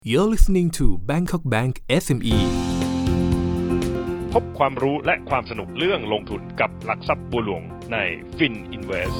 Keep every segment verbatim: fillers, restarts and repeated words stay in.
You're listening to Bangkok Bank เอส เอ็ม อีพบความรู้และความสนุกเรื่องลงทุนกับหลักทรัพย์บัวหลวงใน Fin Invest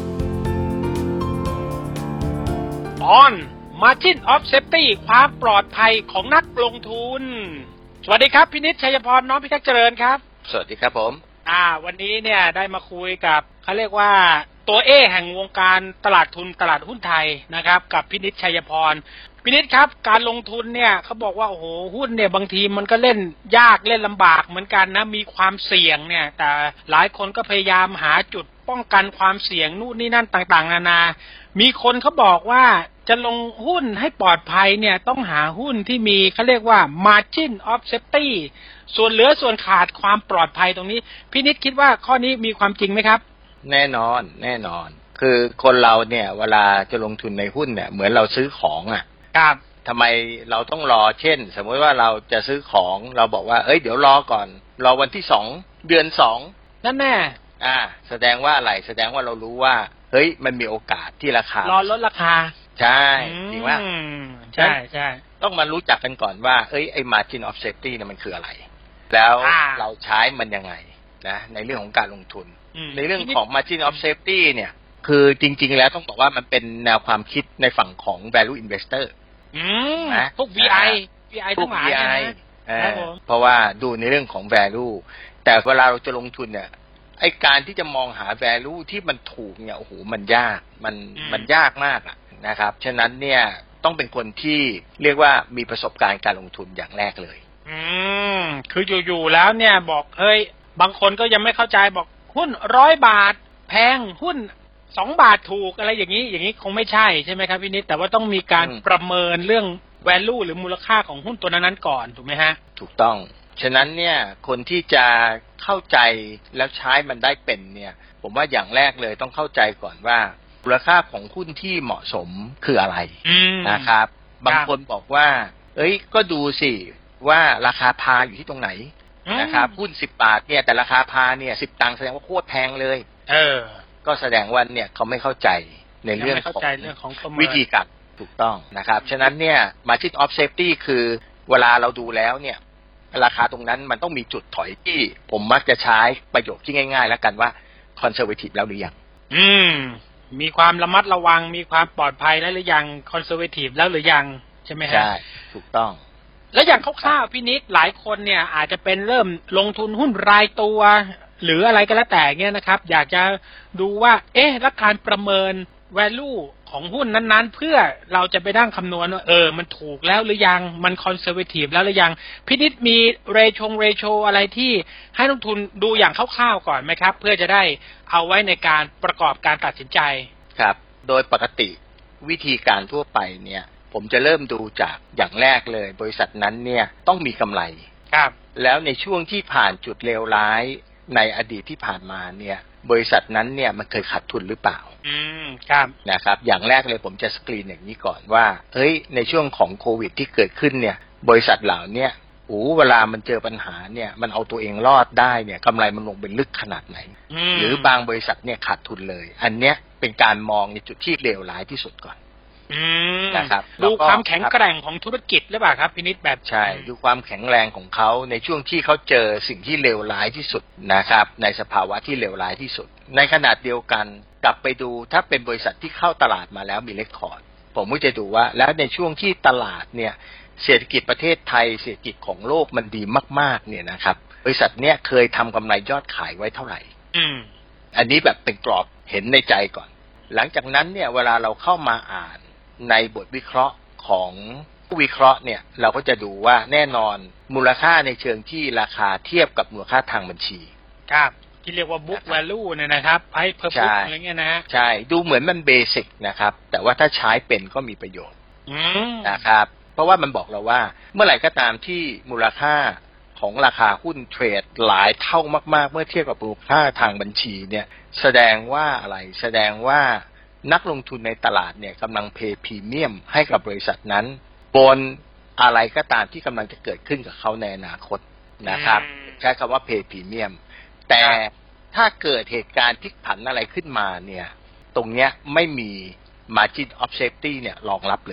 On Margin of Safety ความปลอดภัยของนักลงทุนสวัสดีครับพินิจชัยพรน้องพิทักษ์เจริญครับสวัสดีครับผมอ่าวันนี้เนี่ยได้มาคุยกับเขาเรียกว่าตัวเอแห่งวงการตลาดทุนตลาดหุ้นไทยนะครับกับพินิจชัยพรพินิจครับการลงทุนเนี่ยเขาบอกว่าโอ้โหหุ้นเนี่ยบางทีมันก็เล่นยากเล่นลำบากเหมือนกันนะมีความเสี่ยงเนี่ยแต่หลายคนก็พยายามหาจุดป้องกันความเสี่ยงนู่นนี่นั่นต่างๆนานามีคนเขาบอกว่าจะลงหุ้นให้ปลอดภัยเนี่ยต้องหาหุ้นที่มีเขาเรียกว่า margin of safety ส่วนเหลือส่วนขาดความปลอดภัยตรงนี้พินิจคิดว่าข้อนี้มีความจริงไหมครับแน่นอนแน่นอนคือคนเราเนี่ยเวลาจะลงทุนในหุ้นเนี่ยเหมือนเราซื้อของอ่ะครับทำไมเราต้องรอเช่นสมมติว่าเราจะซื้อของเราบอกว่าเอ้ยเดี๋ยวรอก่อนรอวันที่สองเดือนสองนั่นแน่อ่าแสดงว่าอะไรแสดงว่าเรารู้ว่าเฮ้ยมันมีโอกาสที่ราคารอลดราคาใช่จริงว่าใช่ใช่ต้องมารู้จักกันก่อนว่าเอ้ยไอ้ margin of safety เนี่ยมันคืออะไรแล้วเราใช้มันยังไงนะในเรื่องของการลงทุนในเรื่องของ margin of safety เนี่ยคือจริงๆแล้วต้องบอกว่ามันเป็นแนวความคิดในฝั่งของ value investor อืมนะพวก วี ไอ วี ไอ ทั้งหลายนะเพราะว่าดูในเรื่องของ value แต่เวลาเราจะลงทุนเนี่ยไอ้การที่จะมองหา value ที่มันถูกเนี่ยโอ้โหมันยากมันมันยากมากอ่ะนะครับฉะนั้นเนี่ยต้องเป็นคนที่เรียกว่ามีประสบการณ์การลงทุนอย่างแรกเลยอืมคืออยู่ๆแล้วเนี่ยบอกเฮ้ยบางคนก็ยังไม่เข้าใจบอกหุ้นร้อยบาทแพงหุ้นสองบาทถูกอะไรอย่างนี้อย่างนี้คงไม่ใช่ใช่ไหมครับพี่นิดแต่ว่าต้องมีการประเมินเรื่อง value หรือมูลค่าของหุ้นตัวนั้นก่อนถูกไหมฮะถูกต้องฉะนั้นเนี่ยคนที่จะเข้าใจแล้วใช้มันได้เป็นเนี่ยผมว่าอย่างแรกเลยต้องเข้าใจก่อนว่ามูลค่าของหุ้นที่เหมาะสมคืออะไรนะครับบางคนบอกว่าเอ้ยก็ดูสิว่าราคาพาอยู่ที่ตรงไหนนะครับหุ้นสิบบาทเนี่ยแต่ราคาพาเนี่ยสิบตังค์แสดงว่าโคตรแพงเลยเออก็แสดงว่าเนี่ยเขาไม่เข้าใจในเรื่องของวิธีการถูกต้องนะครับฉะนั้นเนี่ย margin of safety คือเวลาเราดูแล้วเนี่ยราคาตรงนั้นมันต้องมีจุดถอยที่ผมมักจะใช้ประโยคที่ง่ายๆแล้วกันว่า conservative แล้วหรือยังอืมมีความระมัดระวังมีความปลอดภัยแล้วหรือยัง conservative แล้วหรือยังใช่ไหมฮะใช่ถูกต้องแล้วอย่างคร่าวๆพี่นิดหลายคนเนี่ยอาจจะเป็นเริ่มลงทุนหุ้นรายตัวหรืออะไรก็แล้วแต่เงี้ยนะครับอยากจะดูว่าเอ๊ะแล้วการประเมิน value ของหุ้นนั้นๆเพื่อเราจะไปนั่งคำนวณว่าเออมันถูกแล้วหรือยังมัน conservative แล้วหรือยังพี่นิดมี ratio ratio อะไรที่ให้นักทุนดูอย่างคร่าวๆก่อนไหมครับเพื่อจะได้เอาไว้ในการประกอบการตัดสินใจครับโดยปกติวิธีการทั่วไปเนี่ยผมจะเริ่มดูจากอย่างแรกเลยบริษัทนั้นเนี่ยต้องมีกำไรครับแล้วในช่วงที่ผ่านจุดเลวร้ายในอดีตที่ผ่านมาเนี่ยบริษัทนั้นเนี่ยมันเคยขาดทุนหรือเปล่าอืมครับนะครับอย่างแรกเลยผมจะสกรีนอย่างนี้ก่อนว่าเฮ้ยในช่วงของโควิดที่เกิดขึ้นเนี่ยบริษัทเหล่านี้โอ้เวลามันเจอปัญหาเนี่ยมันเอาตัวเองรอดได้เนี่ยกำไรมันลงเป็นลึกขนาดไหนหรือบางบริษัทเนี่ยขาดทุนเลยอันเนี้ยเป็นการมองในจุดที่เลวร้ายที่สุดก่อนนะครับดูความแข็งแกร่งของธุรกิจหรือเปล่าครับพินิจแบบใช่ดูความแข็งแรงของเขาในช่วงที่เขาเจอสิ่งที่เลวร้ายที่สุดนะครับในสภาวะที่เลวร้ายที่สุดในขณะเดียวกันกลับไปดูถ้าเป็นบริษัทที่เข้าตลาดมาแล้วมีเรคคอร์ดผมก็จะดูว่าแล้วในช่วงที่ตลาดเนี่ยเศรษฐกิจประเทศไทยเศรษฐกิจของโลกมันดีมากๆเนี่ยนะครับบริษัทเนี้ยเคยทำกำไรยอดขายไว้เท่าไหร่อืมอันนี้แบบเป็นกรอบเห็นในใจก่อนหลังจากนั้นเนี่ยเวลาเราเข้ามาอ่านในบทวิเคราะห์ของผู้วิเคราะห์เนี่ยเราก็จะดูว่าแน่นอนมูลค่าในเชิงที่ราคาเทียบกับมูลค่าทางบัญชีครับที่เรียกว่า book value เนี่ยนะครับไอ้เพิ่มอะไรเงี้ยนะฮะใช่ดูเหมือนมันเบสิกนะครับแต่ว่าถ้าใช้เป็นก็มีประโยชน์นะครับเพราะว่ามันบอกเราว่าเมื่อไหร่ก็ตามที่มูลค่าของราคาหุ้นเทรดหลายเท่ามากๆเมื่อเทียบกับมูลค่าทางบัญชีเนี่ยแสดงว่าอะไรแสดงว่านักลงทุนในตลาดเนี่ยกำลังเพย์พรีเมียมให้กับบริษัทนั้นบนอะไรก็ตามที่กำลังจะเกิดขึ้นกับเขาในอนาคตนะครับใช้คำว่าเพย์พรีเมียมแต่ถ้าเกิดเหตุการณ์พลิกผันอะไรขึ้นมาเนี่ยตรงเนี้ยไม่มี margin of safety เนี่ยรองรับเลย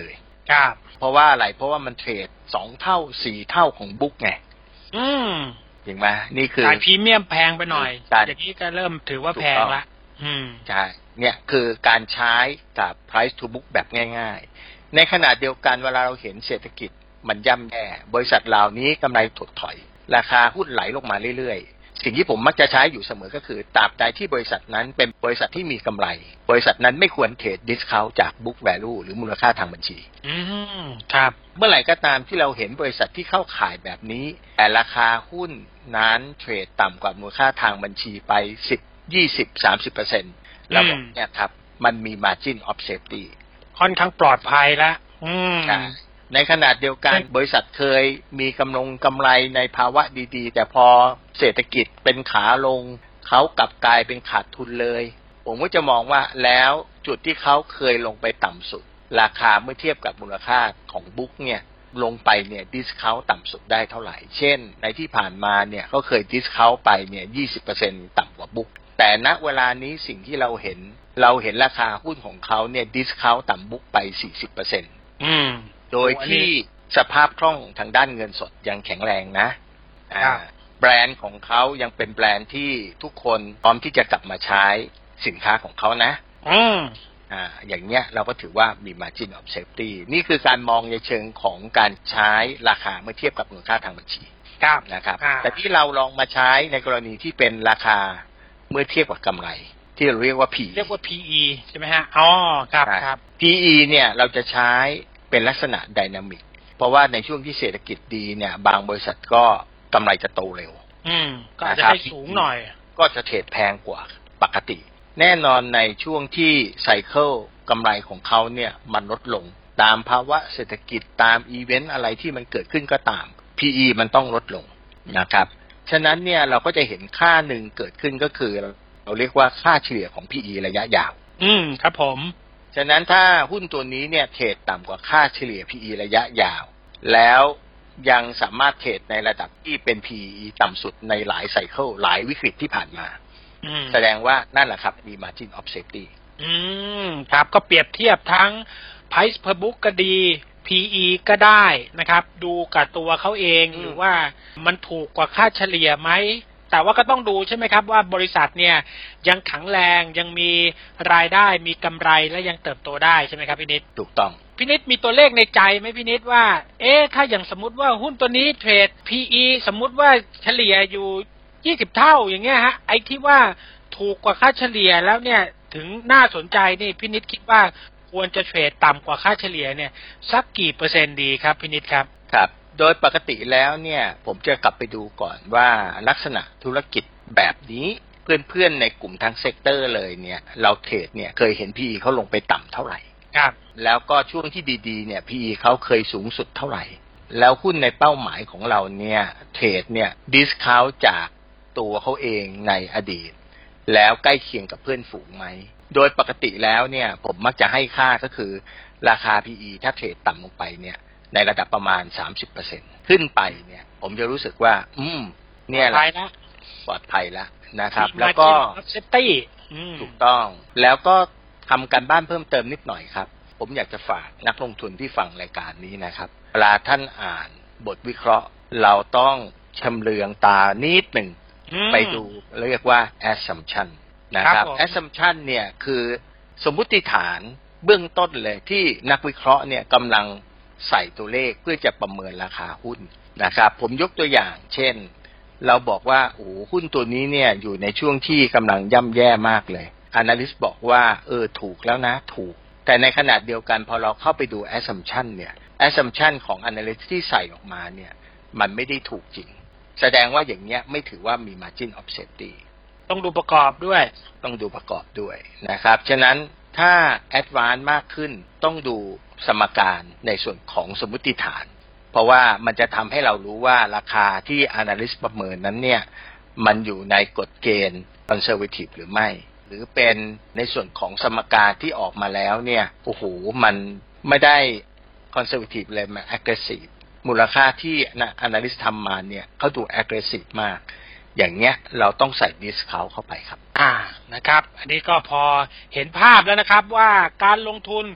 ครับเพราะว่าอะไรเพราะว่ามันเทรดสองเท่าสี่เท่าของบุ๊กไงอืมจริงไหมนี่คือขายพรีเมียมแพงไปหน่อยอย่างนี้ก็เริ่มถือว่าแพงละอืมใช่เนี่ยคือการใช้กับ price to book แบบง่ายๆในขณะเดียวกันเวลาเราเห็นเศรษฐกิจมันย่ำแย่บริษัทเหล่านี้กำไรถดถอยราคาหุ้นไหลลงมาเรื่อยๆสิ่งที่ผมมักจะใช้อยู่เสมอก็คือตราบใดที่บริษัทนั้นเป็นบริษัทที่มีกำไรบริษัทนั้นไม่ควรเทรด discount จาก book value หรือมูลค่าทางบัญชีอืมครับเมื่อไหร่ก็ตามที่เราเห็นบริษัทที่เข้าขายแบบนี้แต่ราคาหุ้นนั้นเทรดต่ำกว่ามูลค่าทางบัญชีไปสิบ ยี่สิบ สามสิบเปอร์เซ็นต์ เราบอกเนี่ยครับมันมี margin of safety ค่อนข้างปลอดภัยแล้วอืมในขณะเดียวกันบริษัทเคยมีกำลงกำไรในภาวะดีๆแต่พอเศรษฐกิจเป็นขาลงเขากลับกลายเป็นขาดทุนเลยผมก็จะมองว่าแล้วจุดที่เขาเคยลงไปต่ำสุดราคาเมื่อเทียบกับมูลค่าของบุ๊กเนี่ยลงไปเนี่ยดิสเคาท์ต่ำสุดได้เท่าไหร่เช่นในที่ผ่านมาเนี่ยเขาเคยดิสเคาท์ไปเนี่ย ยี่สิบเปอร์เซ็นต์ ต่ำกว่าบุ๊กแต่ณเวลานี้สิ่งที่เราเห็นเราเห็นราคาหุ้นของเขาเนี่ยดิสเคาท์ต่ำบุ๊กไป สี่สิบเปอร์เซ็นต์ อืมโดยที่สภาพคล่องทางด้านเงินสดยังแข็งแรงนะอ่าแบรนด์ของเขายังเป็นแบรนด์ที่ทุกคนพร้อมที่จะกลับมาใช้สินค้าของเขานะอืมอ่าอย่างเงี้ยเราก็ถือว่ามี margin of safety นี่คือการมองในเชิงของการใช้ราคาเมื่อเทียบกับมูลค่าทางบัญชีนะครับแต่ที่เราลองมาใช้ในกรณีที่เป็นราคาเมื่อเทียบกับกำไรที่เราเรียกว่า P เรียกว่า พี อี ใช่ไหมฮะอ๋อครับครับพี อี เนี่ยเราจะใช้เป็นลักษณะไดนามิกเพราะว่าในช่วงที่เศรษฐกิจดีเนี่ยบางบริษัทก็กำไรจะโตเร็วอืมก็อาจจะให้สูงหน่อยก็จะเทรดแพงกว่าปกติแน่นอนในช่วงที่ไซเคิลกำไรของเขาเนี่ยมันลดลงตามภาวะเศรษฐกิจตามอีเวนต์อะไรที่มันเกิดขึ้นก็ตาม พี อี มันต้องลดลงนะครับฉะนั้นเนี่ยเราก็จะเห็นค่าหนึ่งเกิดขึ้นก็คือเราเรียกว่าค่าเฉลี่ยของ พี อี ระยะยาวอืมครับผมฉะนั้นถ้าหุ้นตัวนี้เนี่ยเทรดต่ำกว่าค่าเฉลี่ย พี อี ระยะยาวแล้วยังสามารถเทรดในระดับที่เป็น พี อี ต่ำสุดในหลายไซเคิลหลายวิกฤตที่ผ่านมาแสดงว่านั่นแหละครับมี margin of safety อืมครับก็เปรียบเทียบทั้ง price per book ก็ดี พี อี ก็ได้นะครับดูกับตัวเขาเองหรือว่ามันถูกกว่าค่าเฉลี่ยไหมแต่ว่าก็ต้องดูใช่ไหมครับว่าบริษัทเนี่ยยังแข็งแรงยังมีรายได้มีกำไรและยังเติบโตได้ใช่ไหมครับพี่นิดถูกต้องพี่นิดมีตัวเลขในใจไหมพี่นิดว่าเอ๊ะถ้าอย่างสมมติว่าหุ้นตัวนี้เทรด พี อี สมมุติว่าเฉลี่ยอยู่ยี่สิบเท่าอย่างเงี้ยฮะไอ้ที่ว่าถูกกว่าค่าเฉลี่ยแล้วเนี่ยถึงน่าสนใจนี่พี่นิดคิดว่าควรจะเทรดต่ำกว่าค่าเฉลี่ยเนี่ยสักกี่เปอร์เซ็นต์ดีครับพี่นิดครับครับโดยปกติแล้วเนี่ยผมจะกลับไปดูก่อนว่าลักษณะธุรกิจแบบนี้เพื่อนๆในกลุ่มทั้งเซกเตอร์เลยเนี่ยเราเทรดเนี่ยเคยเห็น พี อี เขาลงไปต่ำเท่าไหร่ครับแล้วก็ช่วงที่ดีๆเนี่ย พี อี เขาเคยสูงสุดเท่าไหร่แล้วหุ้นในเป้าหมายของเราเนี่ยเทรดเนี่ยดิสเคาท์จากตัวเขาเองในอดีตแล้วใกล้เคียงกับเพื่อนฝูงไหมโดยปกติแล้วเนี่ยผมมักจะให้ค่าก็คือราคา พี อี ถ้าเทรดต่ำลงไปเนี่ยในระดับประมาณ สามสิบเปอร์เซ็นต์ ขึ้นไปเนี่ยผมจะรู้สึกว่าอืมเนี่ยแหละปลอดภัยแล้วนะครับแล้วก็เซฟตี้ถูกต้องแล้วก็ทำการบ้านเพิ่มเติมนิดหน่อยครับผมอยากจะฝากนักลงทุนที่ฟังรายการนี้นะครับเวลาท่านอ่านบทวิเคราะห์เราต้องชำเลืองตานิดหนึ่งไปดูเรียกว่า assumption นะครับ assumption เนี่ยคือสมมุติฐานเบื้องต้นเลยที่นักวิเคราะห์เนี่ยกำลังใส่ตัวเลขเพื่อจะประเมินราคาหุ้นนะครับผมยกตัวอย่างเช่นเราบอกว่าโอ้หุ้นตัวนี้เนี่ยอยู่ในช่วงที่กำลังย่ำแย่มากเลย analyst บอกว่าเออถูกแล้วนะถูกแต่ในขณะเดียวกันพอเราเข้าไปดู assumption เนี่ย assumption ของ analyst ที่ใส่ออกมาเนี่ยมันไม่ได้ถูกจริงแสดงว่าอย่างเงี้ยไม่ถือว่ามี margin of safety ต้องดูประกอบด้วยต้องดูประกอบด้วยนะครับฉะนั้นถ้า advance มากขึ้นต้องดูสมการในส่วนของสมมุติฐานเพราะว่ามันจะทำให้เรารู้ว่าราคาที่ analyst ประเมินนั้นเนี่ยมันอยู่ในกฎเกณฑ์ conservative หรือไม่หรือเป็นในส่วนของสมการที่ออกมาแล้วเนี่ยโอ้โหมันไม่ได้ conservative เลยมัน aggressive มูลค่าที่ analyst ทำมาเนี่ยเขาดู aggressive มากอย่างเงี้ยเราต้องใส่ discount เข้าไปครับอ่านะครับอันนี้ก็พอเห็นภาพแล้วนะครับว่าการลงทุนค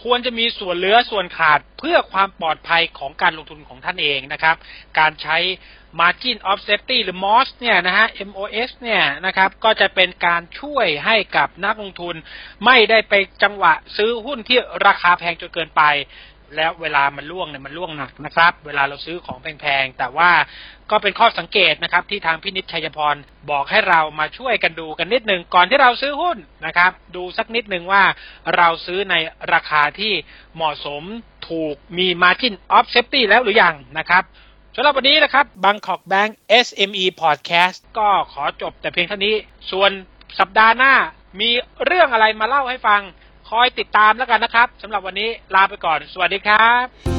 ควรจะมีส่วนเหลือส่วนขาดเพื่อความปลอดภัยของการลงทุนของท่านเองนะครับการใช้ Margin of Safety หรือ เอ็ม โอ เอส เนี่ยนะฮะ เอ็ม โอ เอส เนี่ยนะครับก็จะเป็นการช่วยให้กับนักลงทุนไม่ได้ไปจังหวะซื้อหุ้นที่ราคาแพงจนเกินไปแล้วเวลามันล่วงเนี่ยมันล่วงหนักนะครับเวลาเราซื้อของแพงๆแต่ว่าก็เป็นข้อสังเกตนะครับที่ทางพินิจชัยพรบอกให้เรามาช่วยกันดูกันนิดนึงก่อนที่เราซื้อหุ้นนะครับดูสักนิดนึงว่าเราซื้อในราคาที่เหมาะสมถูกมี Margin of Safety แล้วหรือยังนะครับสำหรับวันนี้นะครับ Bangkok Bank เอส เอ็ม อี Podcast ก็ขอจบแต่เพียงเท่านี้ส่วนสัปดาห์หน้ามีเรื่องอะไรมาเล่าให้ฟังคอยติดตามแล้วกันนะครับสำหรับวันนี้ลาไปก่อนสวัสดีครับ